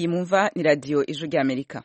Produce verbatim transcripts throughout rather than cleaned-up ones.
iyi mumva ni radio Ijwi ry'Amerika.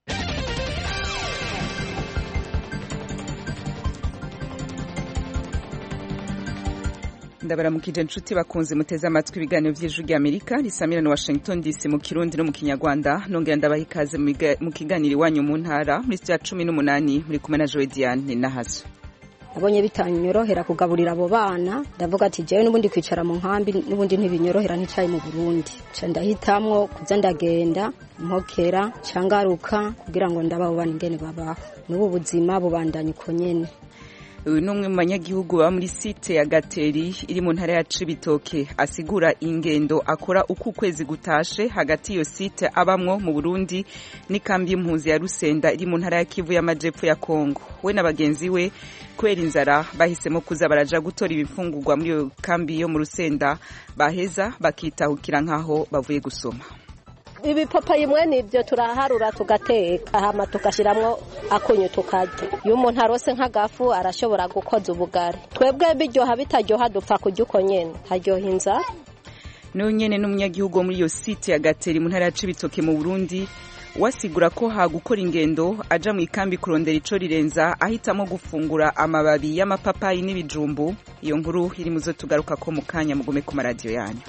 ndabaramukije inshuti bakunze muteze amatwi ibiganiro vy'Ijwi ry'Amerika risamira na Washington D C mu Kirundi no mu Kinyarwanda. Nongera ndabaha ikaze mu kiganiro iwanyu mu ntara muri ya cumi n'umunani muri kumwe na Joy Diane Nahazo. Abonye bitanyorohera kugaburira abo bana ndavuga ati jewe nubundi kwicara mu nkambi nubundi ntibinyorohera nticaye mu Burundi ca ndahitamwo kuza ndagenda mpokera cangaruka kugira ngo ndaba abo bana ingene babaho n'ubu buzima bubandanye uko nyene. Uyu ni umwe mu banyagihugu baba muri site ya Gateri iri mu ntara ya Cibitoke asigura ingendo akora uko ukwezi gutashe hagati iyo site abamwo mu Burundi n'ikambi y'impunzi ya Rusenda iri mu ntara ya Kivu y'Amajepfo ya Kongo. We na bagenzi we kwera inzara bahisemo kuza baraja gutora ibifungurwa muri iyo kambi yo mu Rusenda baheza bakitahukira nkaho bavuye gusoma. Ibi papa yimwe nibyo turaharura tugateka hama tukashiramwo akunyu tukarya. Iyo umuntu arose nk'agafu arashobora gukoza ubugari. Twebwe biryoha bitaryoha dupfa kurya uko nyene haryoha inzara. No nyene n'umunyagihugu muri iyo site ya Gateri mu ntara ya Cibitoke mu Burundi wasigura ko hagukora ingendo aja mu ikambi kurondera ico rirenza ahitamo gufungura amababi y'amapapayi n'ibijumbu. Iyo nkuru iri muzo tugaruka ko mu kanya mugume ku maradiyo yanyu.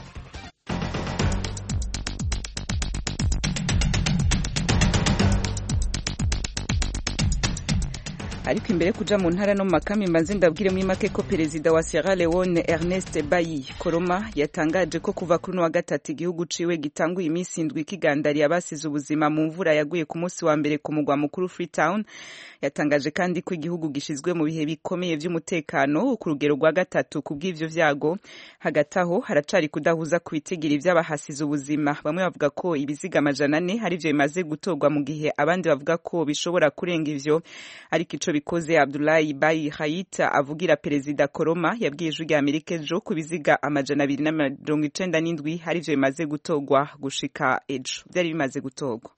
Ariko imbere kuja mu ntara no mu makambi mbanze ndabwire muri make ko perezida wa Sierra Leone Ernest Bai Koroma yatangaje ko kuva kuri wa gatatu igihugu ciwe gitanguye iminsi indwi kigandariye abasize ubuzima mu mvura yaguye ku munsi wa mbere ku mugwa mukuru Freetown. Yatangaje kandi ko igihugu gishizwe mu bihe bikomeye vy'umutekano ku rugero rwa gatatu kubw'ivyo vyago. Hagati aho haracari kudahuza ku bitigiri vy'abahasize ubuzima. Bamwe bavuga ko ibiziga amajana ane hari ivyo bimaze gutorwa mu gihe abandi bavuga ko bishobora kurenga ivyo. Ariko ico bikoze Abdoulaye Bai Haita avugira perezida Koroma yabwiye Ijwi ry'Amerika ejo ku biziga amajana abiri na mirongo icenda n'indwi hari ivyo bimaze gutorwa gushika ejo vyari bimaze gutorwa.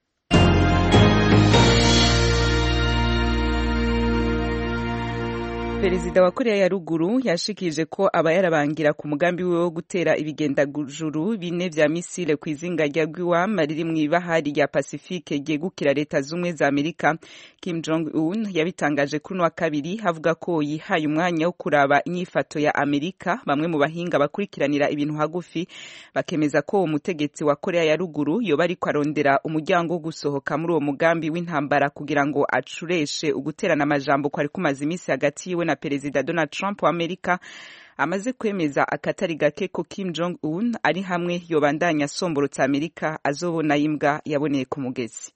Perezida wa Korea ya Ruguru yashikije ko abayarabangira ku mugambi we wo gutera ibigendajuru bine vya misile kwizinga rya Guam riri mu ibahari ya Pacifique ryegukira leta zumwe za Amerika. Kim Jong Un yabitangaje kuri wa kabiri havuga ko yihaye umwanya wo kuraba inyifato ya Amerika. Bamwe mu bahinga bakurikiranira ibintu hagufi bakemeza ko umutegetsi wa Korea ya Ruguru yoba ariko arondera umuryango wo gusohoka muri uwo mugambi w'intambara kugira ngo acureshe uguterana amajambo ko ari kumaza imisi hagati yiwe na Perezida Donald Trump wa Amerika. Amaze kwemeza akatari gake ko Kim Jong Un ari hamwe yobandanya somborotsa Amerika azobona imbwa yaboneye ku mugezi.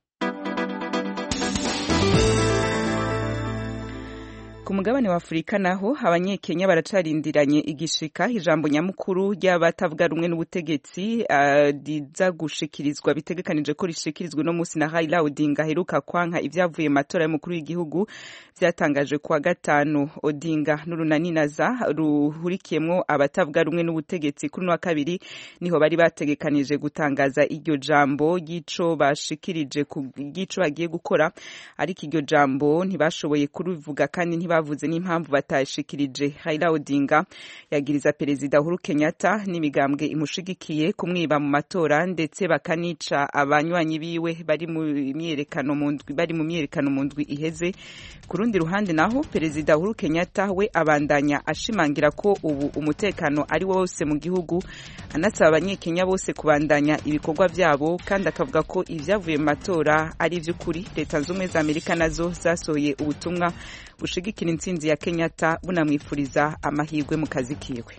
Ku mugabane wa Afrika naho abanyekenya baracarindiranye igishika ijambo nyamukuru ry'abatavuga rumwe n'ubutegetsi riza uh, gushikirizwa bitegekanije ko rishikirizwe no musi na Raila Odinga heruka kwanka ivyavuye mu matora y'umukuru w'igihugu. Vyatangaje kuwa gatanu. Odinga n'urunaninaza ruhurikiyemwo abatavuga rumwe n'ubutegetsi kuri wa kabiri niho bari bategekanije gutangaza iryo jambo y'ico bashikirije ku gico bagiye gukora, ariko iryo jambo ntibashoboye kuruvuga kandi bavuze n'impamvu batashikirije. Raila Odinga yagiriza perezida Uhuru Kenyatta n'imigambwe imushigikiye kumwiba mu matora ndetse bakanica abanywanyi biwe bari mu myerekano mu ndwi bari mu myerekano mu ndwi iheze. Ku rundi ruhande naho perezida Uhuru Kenyatta we abandanya ashimangira ko ubu umutekano ari wose mu gihugu, anasaba abanyekenya bose kubandanya ibikorwa vyabo kandi akavuga ko ivyavuye mu matora ari vy'ukuri. Leta zumwe za Amerika nazo zasohoye ubutumwa bushigikira intsinzi ya Kenyatta bunamwifuriza amahirwe mu kazi kiwe.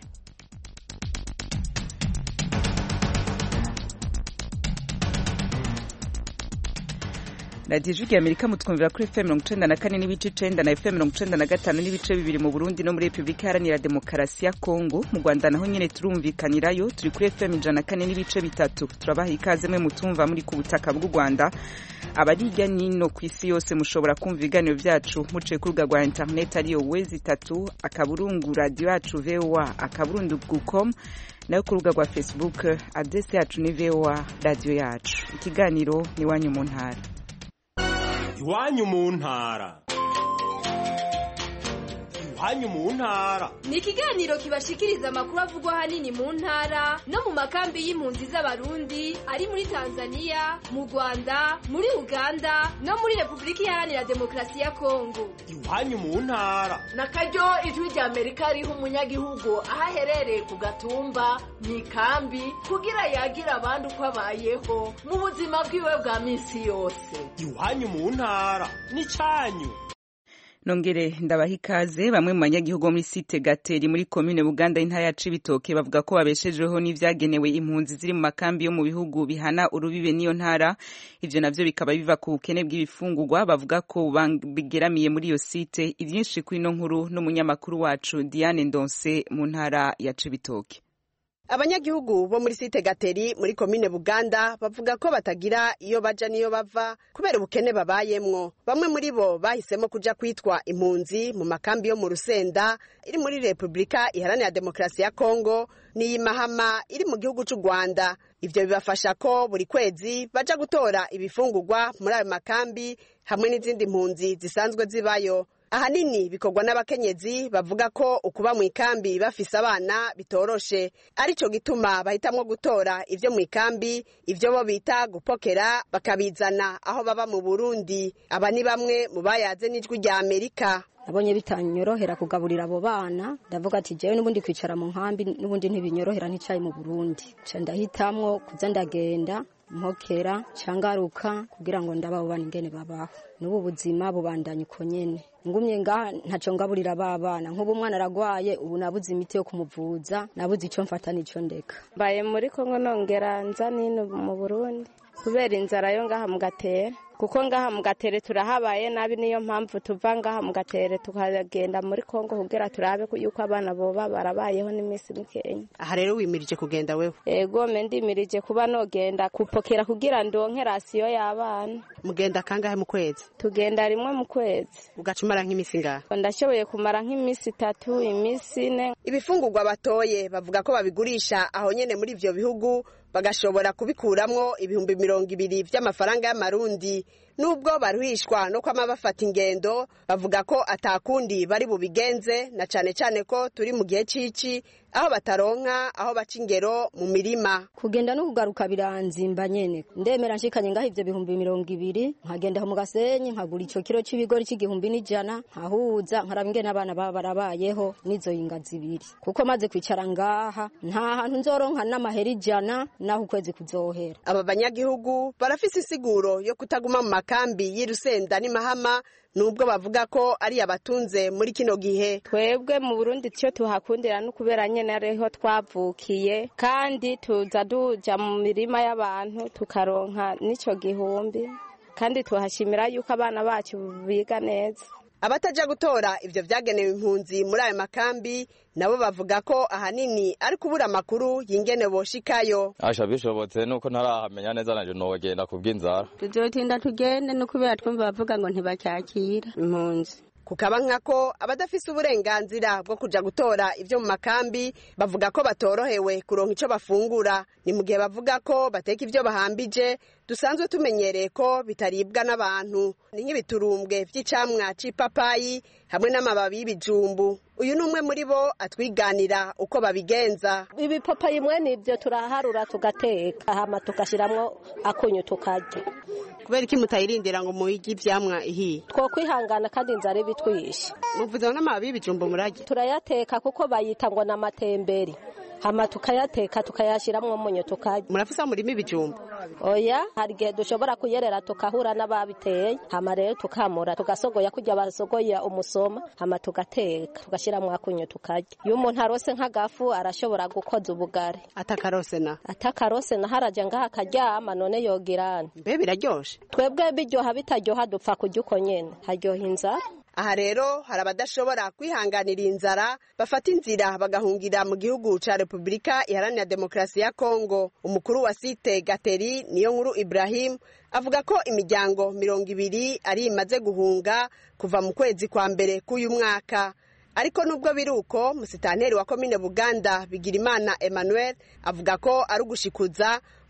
Radio Ijwi ry'Amerika mutwumvira kuri F M mirongo icenda na kane n'ibice icenda na F M mirongo icenda na gatanu n'ibice bibiri mu Burundi no muri Republika Iharanira Demokarasi ya Kongo. Mu Rwanda naho nyene turumvikanirayo turi kuri F M ijana na kane n'ibice bitatu. Turabaha ikaze mwe mutumva muri ku butaka bw'u Rwanda. Abari hirya nino ku isi yose mushobora kumva ibiganiro vyacu muciye ku rubuga rwa internet ariyo wezi itatu akaburungu radio yacu V O A akaburungu com nayo ku rubuga rwa Facebook adresse yacu ni V O A radio yacu. Ikiganiro ni wanyu mu ntara. Iwanyu mu ntara. iwanyu mu ntara. Ni ikiganiro kibashikiriza amakuru avugwa hanini mu ntara no mu makambi y'impunzi z'abarundi ari muri Tanzania, mu Rwanda, muri Uganda no muri Republika Iharanira Demokarasi ya Kongo. Iwanyu mu ntara. Na karyo ijwi rya Amerika riha umunyagihugu aho aherereye ku gatumba mu ikambi kugira yagira abandi uko abayeho mu buzima bwiwe bwa minsi yose. Iwanyu mu ntara ni cyanyu. Nongere ndabaha ikaze. Bamwe mu banyagihugu muri site Gateri muri komine Buganda intara ya Cibitoke bavuga ko babeshejeho n'ivyagenewe impunzi ziri mu makambi yo mu bihugu bihana urubibe niyo ntara. Ivyo navyo bikaba biva ku bukene bw'ibifungurwa bavuga ko bigeramiye muri iyo site. Ivyinshi kuri no nkuru n'umunyamakuru wacu Diane Ndonse mu ntara ya Cibitoke. Abanyagihugu bo muri site Gateri muri komine Buganda bavuga ko batagira iyo baja niyo bava kubera ubukene babayemwo. Bamwe muri bo bahisemo kuja kwitwa impunzi mu makambi yo mu Rusenda iri muri Republika Iharanira Demokarasi ya Kongo n'iyi Mahama iri mu gihugu c'u Rwanda. Ivyo bibafasha ko buri kwezi baja gutora ibifungurwa muri ayo makambi hamwe n'izindi mpunzi zisanzwe zibayo. Ahanini bikorwa n'abakenyezi bavuga ko ukuba mu ikambi bafise abana bitoroshe, arico gituma bahitamwo gutora ivyo mu ikambi, ivyo bo bita gupokera bakabizana aho baba mu Burundi. Aba ni bamwe mu bayaze n'ijwi rya Amerika. Nabonye bitanyorohera kugaburira abo bana, ndavuga ati jewe n'ubundi kwicara mu nkambi n'ubundi ntibinyorohera nticaye mu Burundi. Ca ndahitamwo kuza ndagenda mpokera cangaruka kugira ngo ndababo bana ingene babaho. N'ubu buzima bubandanye uko nyene. Ngumye ngaha ntaco ngaburira babana, nk'ubu umwana aragwaye ubu nabuze imiti yo kumuvuza, nabuze ico mfata nico ndeka. Baye muri Kongo nongera nza nino mu Burundi kubera inzara yo ngaha mu Gatera. Kuko ngaha mu Gatere turahabaye nabi, niyo mpamvu tuva ngaha mu Gatere tukagenda muri Kongo kugira turabe yuko abana boba barabayeho n'imisi mikenya. Aha rero wimirije kugenda wewe? Ego me ndimirije kuba nogenda kupokera kugira ndonke rasiyo y'abana. Mugenda kangahe mu kwezi? Tugenda rimwe mu kwezi. Ugacumara nk'imisi ngaha? Ndashoboye kumara nk'imisi itatu, imisi ine. Ibifungurwa batoye bavuga ko babigurisha aho nyene muri ivyo bihugu bagashobora kubikuramwo ibihumbi mirongo ibiri vy'amafaranga y'amarundi. Nubwo baruhishwa no kwama bafata ingendo, bavuga ko atakundi bari bubigenze, na cane cane ko turi mu gihe cici aho bataronka aho baca ingero mu mirima. Kugenda no kugaruka biranzimba nyene. Ndemera nshikanye ngaho ivyo bihumbi mirongo ibiri, nkagenda mu Gasenyi nkagura ico kiro c'ibigori c'igihumbi n'ijana, nkahuza nkaraba ingene abana baba barabayeho n'izo yinga zibiri. Kuko maze kwicara ngaha nta hantu nzoronka n'amahera ijana naho ukwezi kuzohera. Aba banyagihugu barafise isiguro yo kutaguma mu makambi y'Irusenda ni Mahama, nubwo bavuga ko ari abatunze muri kino gihe. Twebwe mu Burundi cyo tuhakundira no kubera nyene ariho twavukiye, kandi tuza duja mu mirima y'abantu tukaronka nico gihumbi, kandi tuhashimira yuko abana bacu biga neza. Abataja gutora ivyo vyagenewe impunzi muri ayo makambi nabo bavuga ko ahanini ari kubura makuru yingene boshikayo. Asha bishobotse nuko ntarahamenya neza nanje no bagenda kubw'inzara. Tuzotinda tugende no kubera twumva bavuga ngo ntibacyakira impunzi. Kukaba nkako abadafise uburenganzira bwo kuja gutora ivyo mu makambi bavuga ko batorohewe kuronka ico bafungura. Ni mu gihe bavuga ko bateka ivyo bahambije dusanzwe tumenyereye ko bitaribwa n'abantu, ni nk'ibiturumbwe vy'icamwa c'ipapayi hamwe n'amababi y'ibijumbu. Uyu numwe muri bo atwiganira uko babigenza. Ibipapayi mwene ivyo turaharura tugateka hama tugashiramwo akunyu tukarya. Kubera iki mutayirindira ngo muhige ivyamwa ihiye? Two kwihangana kandi inzara ibitwishe. Muvuze n'amababi y'ibijumbu murage? Turayateka kuko bayita ngo n'amatemberi. Hama tukayateka tukayashiramwo umunyu tukarya. Murafisa murimo ibijumbu? Oya, hari gihe dushobora kuyerera tukahura n'ababiteye, hama rero tukamura tugasogoya kujya basogoya umusoma, hama tugateka tugashiramwo akunyu tukarya. Iyo umuntu arose nk'agafu arashobora gukoza ubugari. Atakarose na? Atakarose na haraja ngaha akaryama none yogirana. Mbe biraryoshe? Twebwe biryoha bitaryoha dupfa kurya uko nyene, haryoha inzara. Aha rero hari abadashobora kwihanganira inzara bafata inzira bagahungira mu gihugu ca Republika Iharanira Demokarasi ya Kongo. Umukuru wa site Gateri niyo nkuru Ibrahim avuga ko imiryango mirongo ibiri ari imaze guhunga kuva mu kwezi kwa mbere k'uyu mwaka. Ariko nubwo biruko musitanteri wa komine Buganda Bigirimana Emmanuel avuga ko ari ugushikuza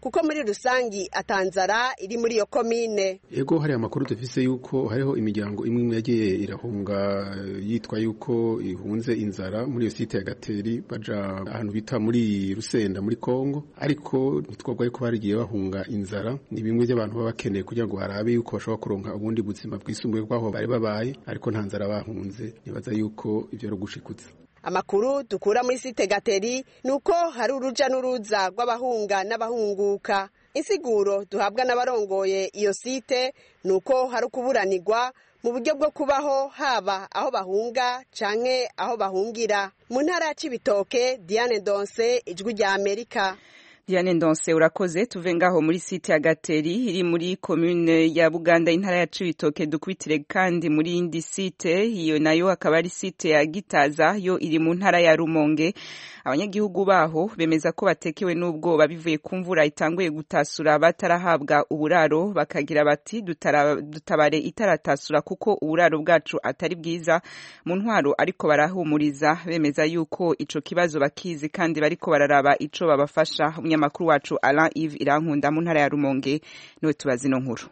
kuko muri rusangi atanzara iri muri iyo komine. Ego hari amakuru dufise yuko hariho imiryango imwe imwe yagiye irahunga yitwa yuko ihunze inzara muri iyo site ya Gateri baja ahantu bita muri Rusenda muri Kongo, ariko ntitwabwa yuko barigiye bahunga inzara. Ni bimwe by'abantu baba bakeneye kugira ngo barabe yuko bashobora kuronka ubundi buzima bwisumbuye bwaho bari babaye, ariko nta nzara bahunze. Nibaza yuko ivyo ari gushikutsa. Amakuru dukura muri site Gateri nuko hari uruja n'uruza rw'abahunga n'abahunguka. Insiguro duhabwa n'abarongoye iyo site nuko hari kuburanirwa mu buryo bwo kubaho, haba aho bahunga canke aho bahungira. Mu ntara ya Cibitoke, Diane Ndonse, Ijwi rya Amerika. Diane Ndonse urakoze. Tuve ngaho muri site ya Gateri iri muri commune ya Buganda intara ya Cibitoke, dukwitire kandi muri indi site, iyo nayo akaba ari site ya Gitaza, yo iri mu ntara ya Rumonge. Abanyagihugu baho bemeza ko batekewe n'ubwoba bivuye ku mvura itanguye gutasura batarahabwa uburaro, bakagira bati dutabare itaratasura kuko uburaro bwacu atari bwiza. Mu ntwaro ariko barahumuriza bemeza yuko ico kibazo bakizi kandi bariko bararaba ico babafasha. Umunyamakuru wacu Alain Yves Irankunda mu ntara ya Rumonge niwe tubazi no nkuru.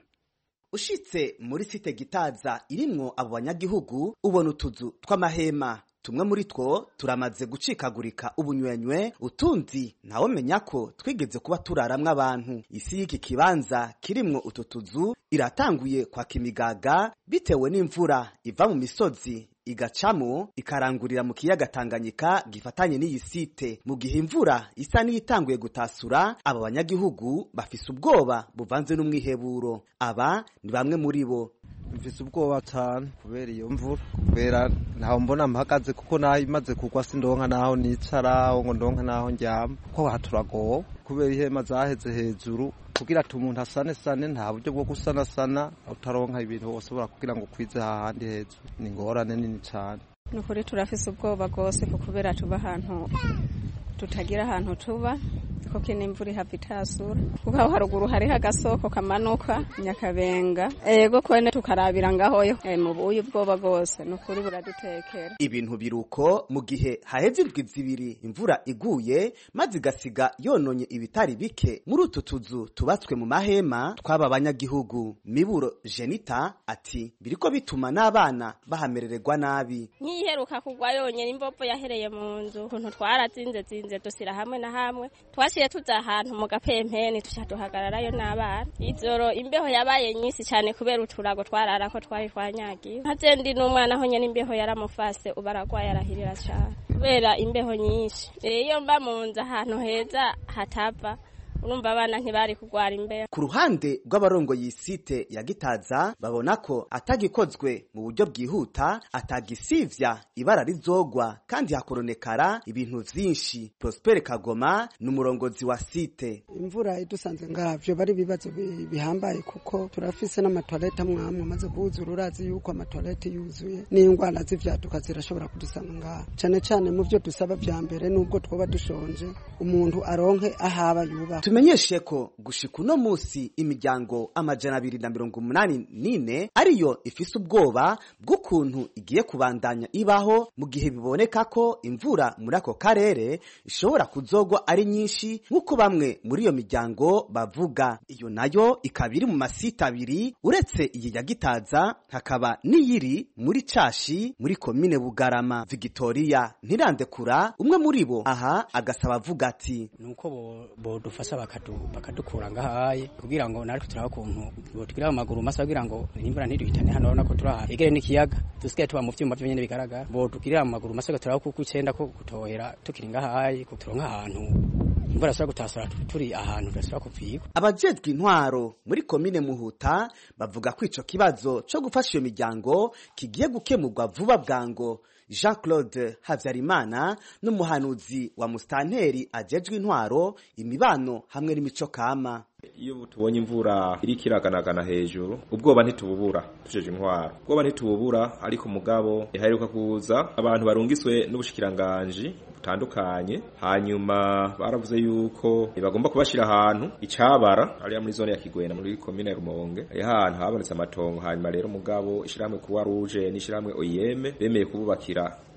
Ushitse muri site Gitaza irimwo abo banyagihugu ubona utuzu tw'amahema, tumwe muri two turamaze gucikagurika ubunywenywe, utundi ntawo menya ko twigeze kuba turaramwe abantu. Isi y'iki kibanza kirimwo utu tuzu iratanguye kwa kimigaga bitewe n'imvura iva mu misozi igacamo ikarangurira mu kiyaga Tanganyika gifatanye n'iyi site. Mu gihe imvura isa n'iyitanguye gutasura, aba banyagihugu bafise ubwoba buvanze n'umwiheburo. Aba ni bamwe muri bo. Mfise ubwoba cyane kubera iyo mvura, kubera ntaho mbona mpagaze kuko naho imaze kugwa sindonka naho nicara ngo ndonka naho njyama, ko haturagowe kubera ihema zaheze hejuru kugira tumuntu asane sane, nta buryo bwo gusana sana utaronka ibintu wosobora kugira ngo kwize hahandi hejuru. Ni ngorane nini cyane. Nukuri turafise ubwoba gose kubera tuba ahantu tutagira ahantu tuba, kuko n'imvura ihava itasura. Kuko aho haruguru hariho agasoko kamanuka Nyakabenga, ego kwene tukarabira ngahoyo mu buyu bwoba gose, nukuri buradutekera. Ibintu biruko mu gihe haheze indwi zibiri imvura iguye maze igasiga yononye ibitari bike muri utu tuzu tubatswe mu mahema tw'aba banyagihugu. Miburo Jenita ati biriko bituma n'abana bahamerererwa nabi. Nkiheruka kugwa yonyene imbobo yahereye mu nzu, kuntu twarazinze zinze dusira hamwe na hamwe, twashiye tuza ahantu mu gapempeni tushaduhagararayo n'abana. Izoro imbeho yabaye nyinshi cyane kubera uturago twarara ko twari twanyagiye. Hazendi n'umwana ho nyene imbeho yaramufase ubaragwa yarahirira cyane kubera imbeho nyinshi. Iyo mba mu nzu ahantu heza hatava, urumva abana ntibari kugwara imbeho. Ku ruhande rw'abarongo y'isite ya Gitaza babona ko atagikozwe mu buryo bwihuta atagisivya ibara rizogwa kandi hakoronekara ibintu vyinshi. Prosper Kagoma n'umurongozi wa site. Imvura idusanze ngavyo bari bibazo bihambaye kuko turafise n'amatoilette mwamwe maze buzura, urazi yuko amatoilette yuzuye n'ingwara z'ivyaduka zirashobora kudusanga ngaho. Cane cane mu vyo dusaba vya mbere nubwo twoba dushonje umuntu aronke ahaba yuba. Tumenyeshe ko gushika uno musi imiryango amajana abiri na mirongo umunani n'ine ariyo ifise ubwoba bw'ukuntu igiye kubandanya ibaho mu gihe biboneka ko imvura muri ako karere ishobora kuzogwa ari nyinshi nk'uko bamwe muri iyo miryango bavuga. Iyo nayo ikaba iri mu masite abiri uretse iyi ya Gitaza, hakaba n'iyiri muri Cashi muri komine Bugarama. Victoria Ntirandekura umwe muri bo aha agasaba avuga ati nuko bo dufasha bakadukura ngahaye kugira ngo nariko turaba kuntu botugira amaguru masa kugira ngo imvura ntiduhitane hano nako turaha egere n'ikiyaga dusigaye tuba mu vyumba byonyene bigaragara, botugira amaguru masa turaba kuko icenda ko kutohera tukiri ngahaye kuturonka ahantu imvura sura gutasura turi ahantu dasura kuvigwa. Abajejwe intwaro muri komine Muhuta bavuga ko ico kibazo co gufasha iyo miryango kigiye gukemurwa vuba bwango. Jean Claude Havyarimana n'umuhanuzi wa mustanteri ajejwe intwaro, imibano hamwe n'imico kama. Iyo tubonye imvura iri kiraganagana hejuru ubwoba ntitububura tujeje intwaro, ubwoba ntitububura, ariko mugabo ihaheruka kuza abantu barungiswe n'ubushikiranganje butandukanye, hanyuma baravuze yuko bagomba kubashira ahantu icabara ari muri zone ya Kigwena muri komine ya Rumonge. Ari ahantu habonetse amatongo, hanyuma rero mugabo ishiramwe kuwa Rouge n'ishiramwe O I M bemeye kububakira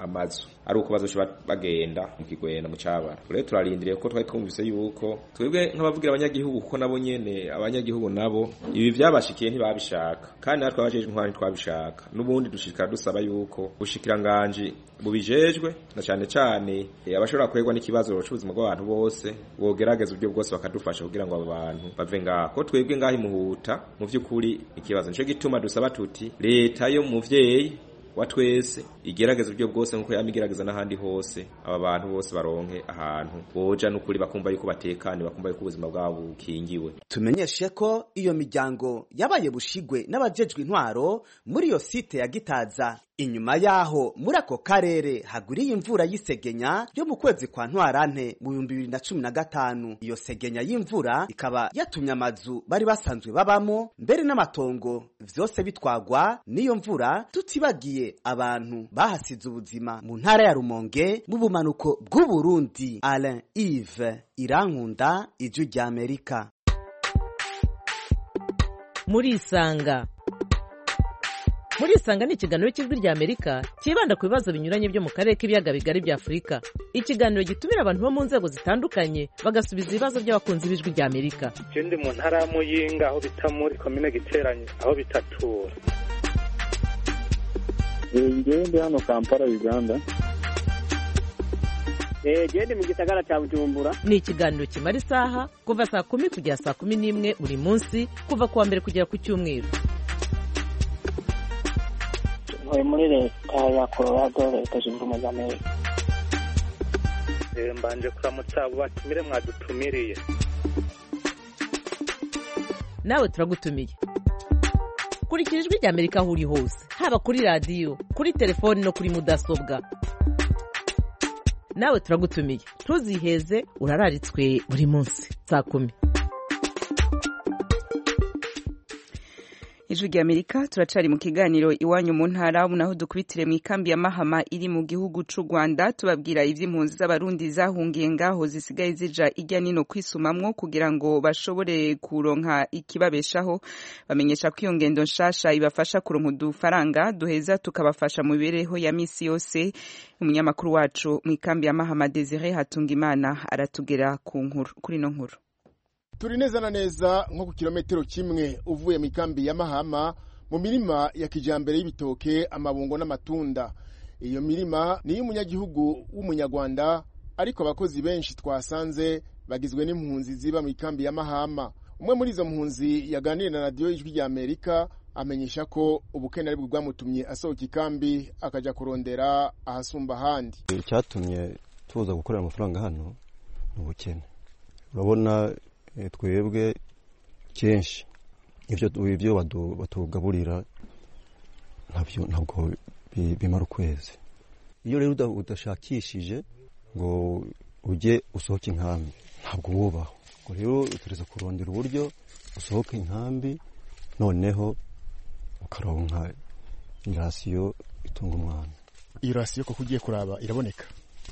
amazu ari uko bazoca bagenda mu kigwena mu cabara rero turarindiriye ko twari twumvise yuko twebwe nk'abavugira abanyagihugu kuko nabo nyene abanyagihugu nabo ibi byabashikiye ntibabishaka kandi natwe abajeje intwari twabishaka n'ubundi dushikara dusaba yuko bushikiranganje bubijejwe na cyane cyane abashobora kwegwa n'ikibazo cy'ubuzima bw'abantu bose bogerageza uburyo bwose bakadufasha kugira ngo abo bantu bave ngaho ko twebwe ngaho imuhuta mu by'ukuri ikibazo nico gituma dusaba tuti leta yo muvyeyi wa twese igerageza uburyo bwose nkuko yamigerageza n'ahandi hose aba bantu bose baronke ahantu boja n'ukuri bakumva yuko batekanye bakumva yuko ubuzima bwabo bukingiwe. Tumenyeshe ko iyo miryango yabaye bushigwe n'abajejwe intwaro muri iyo site ya Gitaza. Inyuma yaho muri ako karere haguriye imvura y'isegenya yo mu kwezi kwa Ntwarante mu bihumbi bibiri na cumi na gatanu. Iyo segenya y'imvura ikaba yatumye amazu bari basanzwe babamo mbere n'amatongo vyose bitwagwa n'iyo mvura, tutibagiye abantu bahasize ubuzima mu ntara ya Rumonge mu bumanuko bw'u Burundi. Alain Yves Irankunda, Ijwi rya Amerika. Muri Isanga. Muri Isanga ni ikiganiro cy'Ijwi rya Amerika kibanda ku bibazo binyuranye byo mu karere k'ibiyaga bigari bya Afurika. Ikiganiro gitumira abantu bo mu nzego zitandukanye bagasubiza ibibazo by'abakunzi b'Ijwi rya Amerika. Ndi mu ntara ya Muyinga aho bita muri komine Giteranye aho bitatura. Ngewe ndi hano Kampala Uganda. Eh gende mu gisagara cya Bujumbura. Ni ikiganiro kimara isaha kuva saa kumi kugera saa kumi n'imwe buri munsi kuva kuwa mbere kugera ku cyumweru. Muri leta ya Colorado leta zunze ubumwe za Amerika. Eh mbanje kuramutsa abo batumire mwadutumiriye. Nawe turagutumiye. Kurikira Ijwi rya Amerika aho uri hose, haba kuri radio, kuri telefone no kuri mudasobwa. Nawe turagutumiye. Tuziheze urararitswe buri munsi saa kumi. Ijwi rya Amerika turacari mu kiganiro iwanyu mu ntara naho dukubitire mu ikambi ya Mahama iri mu gihugu c'u Rwanda, tubabwira ivy'impunzi z'abarundi zahungiye ngaho zisigaye zija ijya nino kwisumamwo kugira ngo bashobore kuronka ikibabeshaho. Bamenyesha ko iyo ngendo nshasha ibafasha kuronka udufaranga duheza tukabafasha mu bibereho ya misi yose. Umunyamakuru wacu mu ikambi ya Mahama Desire Hatungimana aratugera ku nkuru kuri no nkuru. Turi neza na neza nko ku kilometero kimwe uvuye mu ikambi ya Mahama mu mirima ya kijambere y'ibitoke, amabungo n'amatunda. Iyo mirima ni y'umunyagihugu w'umunyarwanda, ariko abakozi benshi twasanze bagizwe n'impunzi ziba mu ikambi ya Mahama. Umwe muri izo mpunzi yaganiriye na radio Ijwi rya Amerika amenyesha ko ubukene ari bwo bwamutumye asohoka ikambi akaja kurondera ahasumba handi. Icyatumye tuza gukorera amafaranga hano n'ubukene. Urabona twebwe kenshi ivyo ivyo batugaburira ntabyo ntabwo bimara ukwezi. Iyo rero udashakishije ngo uje usohoke inkambi ntabwo wubaho. Ngo rero utereza kurondera uburyo usohoka inkambi noneho ukaronka irasiyo itunga umwana. Iyo rasiyo ko kugiye kuraba iraboneka?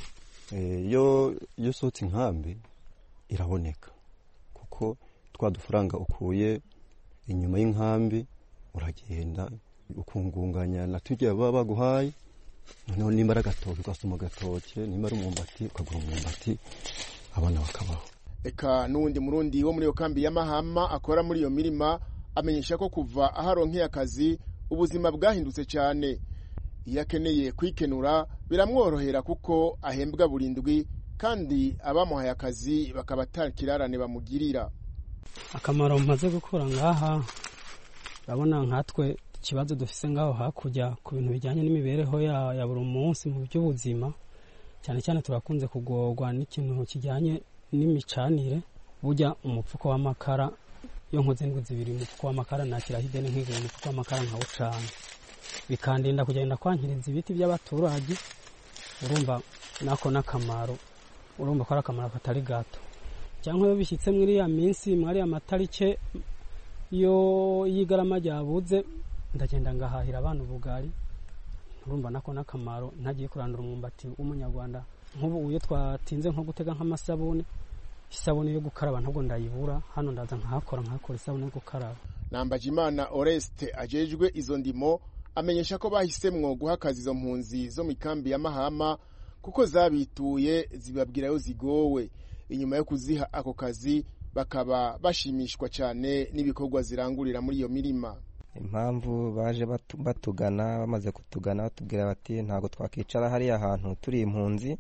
Eh yo yo usohotse inkambi iraboneka. Ko twadufaranga ukuye inyuma y'inkambi uragenda ukungunganya na tujye baba baguhaye, noneho nimba agatoke ugasoma gatoke, nimba ari umumbati ukagura umumbati abana bakabaho. Eka n'undi murundi wo muri yo kambi ya Mahama akora muri iyo mirima amenyesha ko kuva aharonkeye akazi ubuzima bwahindutse cyane. Iyo akeneye kwikenura biramworohera kuko ahembwa burindwi kandi abamuhaye akazi bakaba atakirarane bamugirira. Akamaro maze gukora ngaha, urabona nkatwe ikibazo dufise ngaho hakujya ku bintu bijyanye n'imibereho ya, ya buri munsi mu by'ubuzima, cyane cyane turakunze kugorwa n'ikintu kijyanye n'imicanire. Burya umupfuko w'amakara yo nkoze ndwi zibiri umupfuko w'amakara nakira hidene nk'igo umupfuko w'amakara nkawucana, bikandinda kugenda kwankiriza ibiti by'abaturage. Urumva nako nakamaro, urumva ko arakamara katari gato. Cyangwa iyo bishyitse muri ya minsi mwari amatarike yo yigarama ryabuze ndagenda ngahahira abantu ubugari, urumva nako nakamaro ntagiye kurandura umumbati w'umunyarwanda. Nk'ubu uyo twatinze nko gutega nk'amasabune, isabune yo gukaraba ntabwo ndayibura hano, ndaza nkakora nkakora isabune yo gukaraba. Nambajimana Oreste ajejwe izo ndimo amenyesha ko bahisemwo guha akazi izo mpunzi zo mu kambi ya Mahama kuko zabituye zibabwira yo zigowe. Inyuma yo kuziha ako kazi bakaba bashimishwa cyane n'ibikorwa zirangurira muri iyo mirima. Impamvu baje batugana bamaze kutugana batubwira bati ntago twakicara hariya ahantu turi impunzi,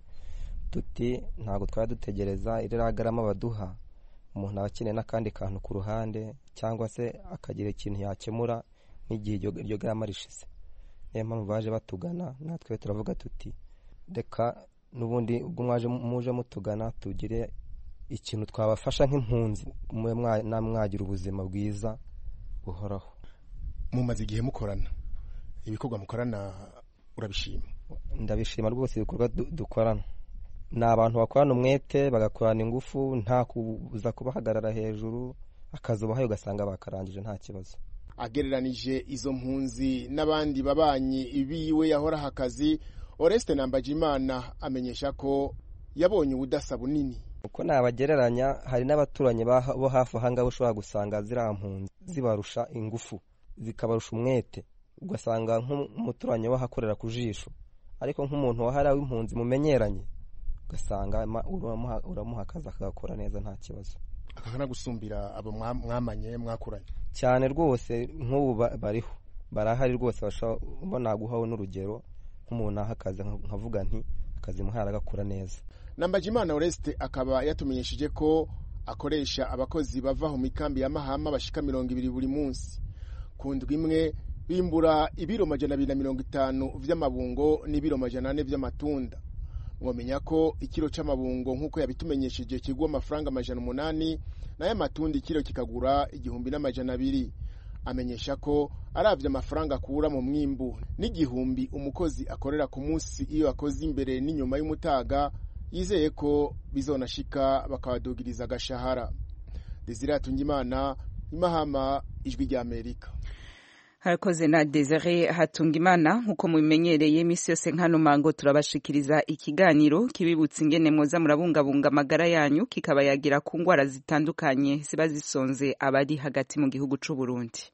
tuti ntago twari dutegereza iriragarama baduha, umuntu abakeneye n'akandi kantu ku ruhande cyangwa se akagira ikintu yakemura n'igihe iryo garama rishize. Niyo mpamvu baje batugana, natwe turavuga tuti reka n'ubundi ubwo mwaje muje mutugana tugire ikintu twabafasha nk'impunzi namwagira ubuzima bwiza buhoraho. Mumaze igihe mukorana, ibikorwa mukorana urabishima? Ndabishima rwose ibikorwa dukorana. Ni abantu bakorana umwete bagakorana ingufu, nta kubuza kubahagarara hejuru, akazi bahaye ugasanga bakarangije nta kibazo. Agereranije izo mpunzi n'abandi babanyi ibiwe yahora akazi, Oreste Nambajimana amenyesha ko yabonye ubudasa bunini. Uko nabagereranya, hari n'abaturanyi bo hafi ahanga ushobora gusanga zira mpunzi zibarusha ingufu, zikabarusha umwete, ugasanga nk'umuturanyi wahakorera ku jisho, ariko nk'umuntu wahara w'impunzi mumenyeranye ugasanga uramuha akazi akagakora neza nta kibazo. Akakana gusumbira abo mwamanye mwakuranye cyane rwose. Nk'ubu bariho barahari rwose, bashobora guhaho n'urugero nk'umuntu ahakaze nkavuga nti akazi muhara agakora neza. Nambajimana Oreste akaba yatumenyesheje ko akoresha abakozi bava mu mikambi ya Mahama bashika mirongo ibiri buri munsi. Ku ndwi imwe bimbura ibiro majana abiri na mirongo itanu vy'amabungo n'ibiro majana ane vy'amatunda. Mwomenya ko ikiro c'amabungo nk'uko yabitumenyesheje kigwa amafaranga amajana umunani, nayo amatunda ikiro kikagura igihumbi n'amajana abiri. Amenyesha ko aravye amafaranga akura mu mwimbu n'igihumbi umukozi akorera ku munsi iyo akoze imbere n'inyuma y'umutaga, yizeye ko bizonashika bakabadugiriza agashahara. Desire Hatungimana, Imahama, Ijwi rya Amerika. Harakoze na Desire Hatungimana. Nkuko mubimenyereye imisi yose nkano mango turabashikiriza ikiganiro kibibutsa ingene mwoza murabungabunga amagara yanyu, kikaba yagira ku ngwara zitandukanye ziba zisonze abari hagati mu gihugu c'u Burundi.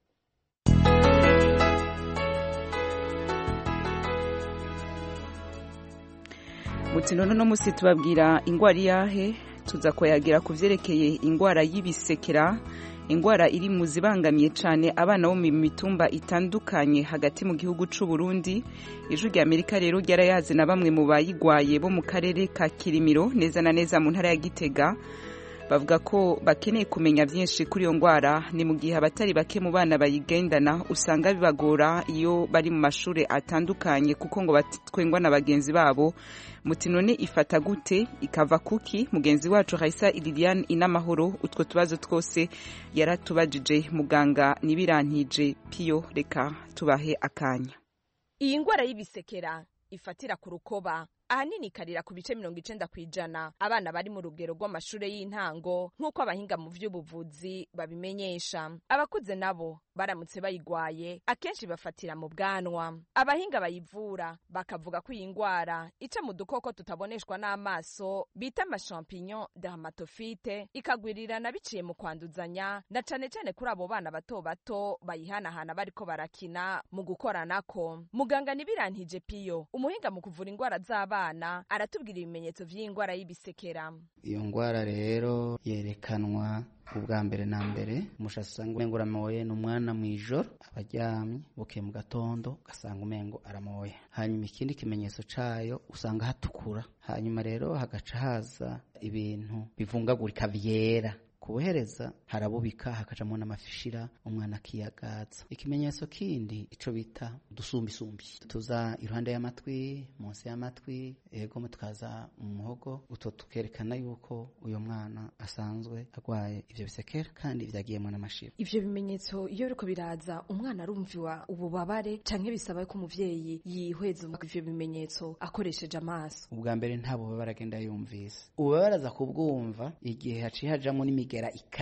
Mutinono no musi tubabwira ingwara yahe, tuza koyagira kuvyerekeye ingwara y'ibisekera, ingwara iri mu zibangamiye cyane abana bo mu mitumba itandukanye hagati mu gihugu c'u Burundi. Ijwi rya Amerika rero ryarayaze na bamwe mu bayigwaye bo mu karere ka Kirimiro, neza na neza mu ntara ya Gitega. Bavuga ko bakeneye kumenya byinshi kuri iyo ngwara, ni mu gihe abatari bake mu bana bayigendana usanga bibagora iyo bari mu mashuri atandukanye kuko ngo batwengwa na bagenzi babo. Mutinone ifata gute, ikava kuki? Mugenzi wacu Raisa Liliane Inamahoro utwo tubazo twose yaratubajije muganga Nibirantije Pio. Reka tubahe akanya. Iyi ngwara y'ibisekera ifatira ku rukoba ahanini karira ku bice mirongo icenda kwijana abana bari mu rugero rw'amashure y'intango nk'uko abahinga mu vy'ubuvuzi babimenyesha. Abakuze nabo baramutse bayigwaye akenshi bafatira mu bwanwa. Abahinga bayivura bakavuga ko iyi ngwara ica mu dukoko tutaboneshwa n'amaso bita amachampignon dermatophyte, ikagwirirana biciye mu kwanduzanya, na cane cane kuri abo bana bato bato bayihanahana bariko barakina mu gukoranako. Muganga Nibirantije Pio, umuhinga mu kuvura ingwara z'abana, aratubwira ibimenyetso vy'ingwara y'ibisekera. Iyo ngwara rero yerekanwa ubwa mbere na mbere umushatsi usanga umengo uramoye n'umwana mw'ijoro abaryamye, bukeye mu gatondo ugasanga umengo aramoye. Hanyuma ikindi kimenyetso cayo usanga hatukura, hanyuma rero hagaca haza ibintu bivungagurika vyera, kubuhereza harabubika hakajamwo n'amafishira, umwana akiyagaza. Ikimenyetso kindi ico bita udusumbisumbi tuza iruhande y'amatwi, munsi y'amatwi, ego tukaza mu muhogo. Utwo tukerekana yuko uyo mwana asanzwe agwaye ivyo bisekera kandi vyagiyemwo n'amashira. Ivyo bimenyetso iyo biriko biraza umwana arumviwa ububabare canke bisaba ko umuvyeyi yihweza ivyo bimenyetso akoresheje amaso? Ubwa mbere nta bubabare agenda yumvise. Ububabare aza kubwumva igihe haciye hajamwo n'imigera ikaze,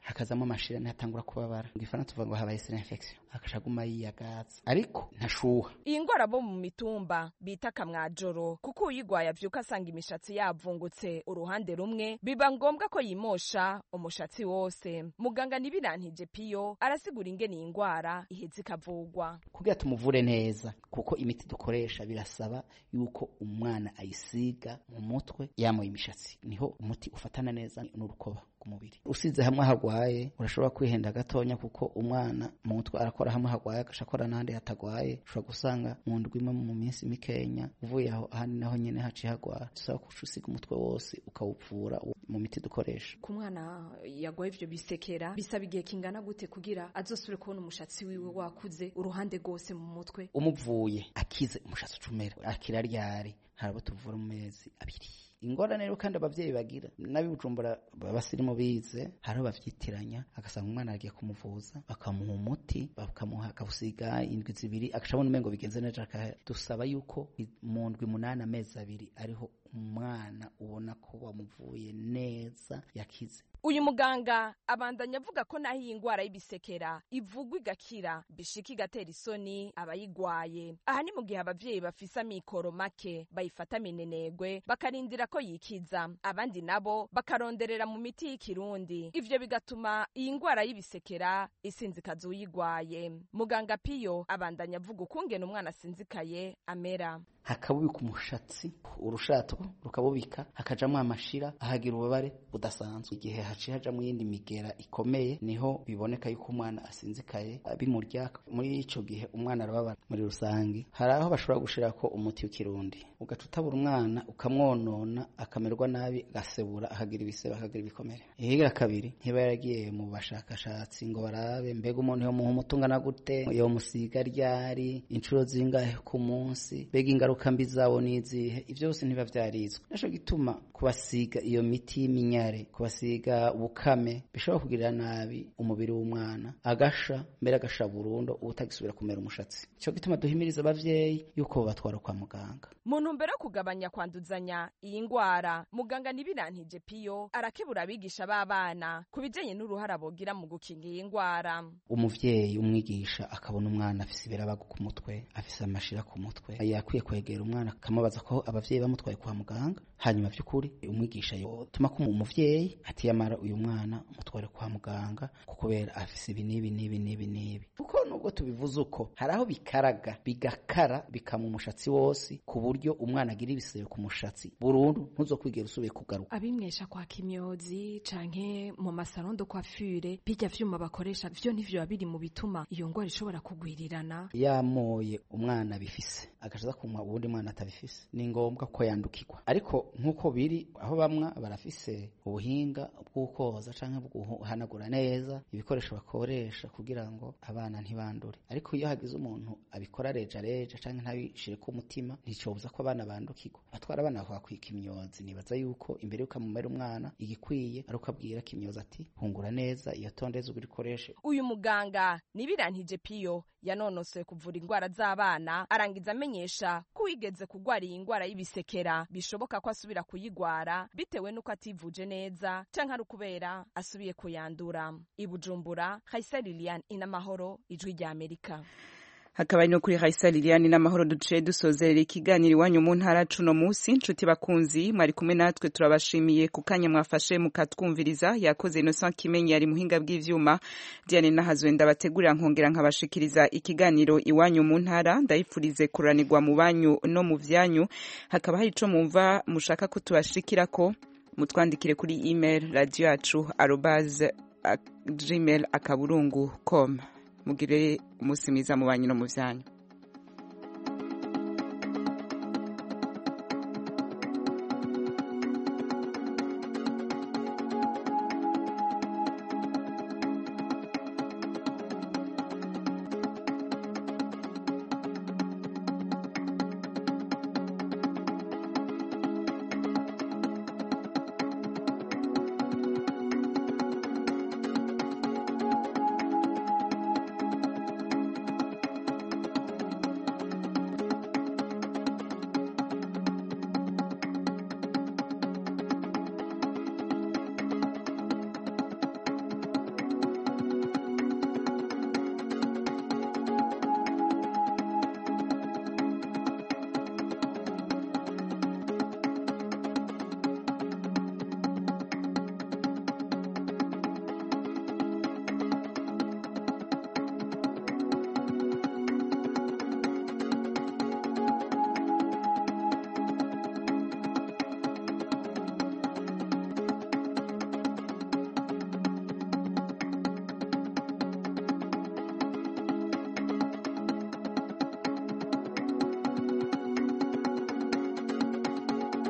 hakazamo amashira hatangura kubabara mu gifaransa tuvuga ngo habaye infection akashaguma yiyagaza ariko ntashuha. Iyi ngwara bo mu mitumba bita kamwajoro kuko uyigwaye avyuka asanga imishatsi yavungutse uruhande rumwe biba ngombwa ko yimosha umushatsi wose. Muganga Nibirantije Piyo arasigura ingene iyi ngwara iheze ikavugwa kugira tumuvure neza kuko imiti dukoresha birasaba yuko umwana ayisiga mu mutwe yamoye imishatsi niho umuti ufatana neza n'urukoba ku mubiri. Usize hamwe hagwaye urashobora kwihenda gatonya kuko umwana mu mutwe arakora hamwe hagwaye agashakora nandi hatagwaye ushobora gusanga mu ndwima mu minsi mikenya uvuye aho ahandi naho nyene haci hagwara dusaba kucusiga umutwe wose ukawupfura mu miti dukoresha. Ku mwana yagwaye ivyo bisekera bisaba igihe kingana gute kugira azosubire kubona umushatsi wiwe wakuze uruhande rwose mu mutwe? Umuvuye akize umushatsi ucumera akira ryari harabo tuvura mu mezi abiri. Ingorane rero kandi abavyeyi bagira nabi Bujumbura babasirimo bize hariho bavyitiranya agasanga umwana agiye kumuvuza bakamuha umuti bakamuha akabusiga indwi zibiri akashabona umengo bigenze neza. Dusaba yuko mu ndwi munani amezi abiri ariho umwana ubona ko wamuvuye neza yakize. Uyu muganga abandanya avuga ko naho iyi ngwara y'ibisekera ivugwa igakira bishika igatera isoni abayigwaye. Aha ni mu gihe abavyeyi bafise amikoro make bayifata minenegwe bakarindira ko yikiza, abandi nabo bakaronderera mu miti y'ikirundi. Ivyo bigatuma iyi ngwara y'ibisekera isinzikaza uyigwaye. Muganga Piyo abandanya avuga ukungene umwana asinzikaye amera. Hakabubika umushatsi urushato rukabubika hakajamwo amashira ahagira ububare budasanzwe. Igihe haciye hajamwo iyindi migera ikomeye niho biboneka yuko umwana asinzikaye bimurya. Muri ico gihe umwana arababara. Muri rusangi hari aho bashobora gushirako umuti w'ikirundi ugaca utabura umwana ukamwonona akamerwa nabi agasebura akagira ibisebe akagira ibikomere. Ihigira kabiri ntiba yaragiye mu bashakashatsi ngo barabe mbega umuntu yo muha umutungana gute yo musiga ryari incuro zingahe ku munsi mbega ingaruka mbi zawo nizihe. Ivyo byose ntiba vyarizwe. Naco gituma kubasiga iyo miti y'iminyare kubasiga ubukame bishobora kugirira nabi umubiri w'umwana agasha mbere agasha burundu ubutagisubira kumera umushatsi. Ico gituma duhimiriza abavyeyi yuko batwara kwa muganga. Mu ntumbero yo kugabanya kwanduzanya iyi ngwara, muganga Nibirantije Piyo arakebura abigisha b'abana kubijanye n'uruhara bogira mu gukinga iyi ngwara. Umuvyeyi umwigisha akabona umwana afise ibirabago ku mutwe afise amashira ku mutwe yakwiye kwegera umwana akamubaza ko abavyeyi bamutwaye kwa muganga, hanyuma vy'ukuri umwigisha yotuma ko umuvyeyi ati yamara uyu mwana mutware kwa muganga kubera afise ibi nibi nibi nibi nibi. Kuko nubwo tubivuze uko haraho bikaraga bigakara bikama umushatsi wose ku buryo umwana agira ibisebe ku mushatsi burundu ntuzokwigera usubiye kugaruka. Abimwesha kwa kimyozi canke mu masalon de coiffure bijya vyuma bakoresha vyo nivyo biri mu bituma iyo ngwara ishobora kugwirirana. Yamoye umwana bifise agashaza kumwa ubundi mwana atabifise ni ngombwa ko yandukirwa. Ariko nkuko biri aho bamwa barafise ubuhinga bw'ukoza canke bw'uhanagura neza ibikoresho bakoresha kugira ngo abana ntibandure. Ariko iyo hagize umuntu abikora reja reja canke ntabishire ku mutima nticobuza ko abana bandukirwa. Atwara abana kwa kwika imyozi nibaza yuko imbere yuko amumera umwana igikwiye ari ukabwira kimyozi ati hungura neza iyo tondeze ubikoreshe. Uyu muganga Nibirantije Piyo yanonosoye kuvura ingwara z'abana arangiza amenyesha ko wigeze kugwara iyi ngwara y'ibisekera bishoboka ko asubira kuyigwara bitewe nuko ativuje neza canke ari kubera asubiye kuyandura. I Bujumbura, Khaisa Liliane Inamahoro, Ijwi rya Amerika. Hakaba no kuri Khaisa Liliane n'amahoro duce dusozerera ikiganiro iwanyu mu ntara cuno musi. Nshuti bakunzi mwari kumwe natwe turabashimiye ku kanya mwafashe mukatwumviriza. Yakoze Innocent Kimenyi yari muhinga bw'ivyuma. Diane Nahazwe ndabategurira nkongera nkabashikiriza ikiganiro iwanyu mu ntara. Ndayifurize kuranirwa mu banyu no mu vyanyu. Hakaba hari ico mumva mushaka ko tubashikirako mutwandikire kuri email radio yacu arobase gmail akaburungu com. Mugire umunsi mwiza mu banyu no mu vyanyu.